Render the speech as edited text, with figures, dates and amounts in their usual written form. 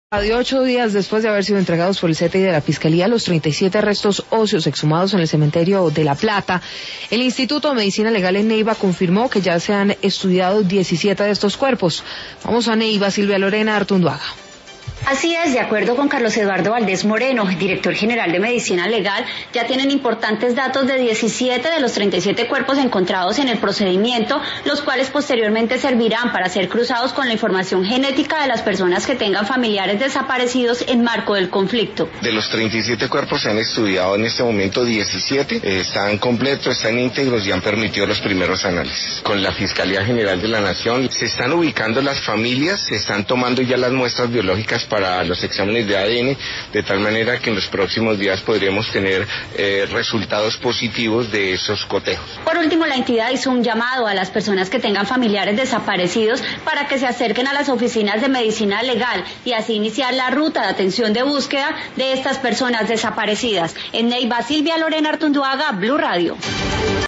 De 8 días después de haber sido entregados por el CTI de la Fiscalía los 37 restos óseos exhumados en el cementerio de La Plata, el Instituto de Medicina Legal en Neiva confirmó que ya se han estudiado 17 de estos cuerpos. Vamos a Neiva, Silvia Lorena Artunduaga. Así es, de acuerdo con Carlos Eduardo Valdés Moreno, director general de Medicina Legal, ya tienen importantes datos de 17 de los 37 cuerpos encontrados en el procedimiento, los cuales posteriormente servirán para ser cruzados con la información genética de las personas que tengan familiares desaparecidos en marco del conflicto. De los 37 cuerpos se han estudiado en este momento 17, están completos, están íntegros y han permitido los primeros análisis. Con la Fiscalía General de la Nación se están ubicando las familias, se están tomando ya las muestras biológicas para los exámenes de ADN, de tal manera que en los próximos días podremos tener resultados positivos de esos cotejos. Por último, la entidad hizo un llamado a las personas que tengan familiares desaparecidos para que se acerquen a las oficinas de Medicina Legal y así iniciar la ruta de atención de búsqueda de estas personas desaparecidas. En Neiva, Silvia Lorena Artunduaga, Blue Radio.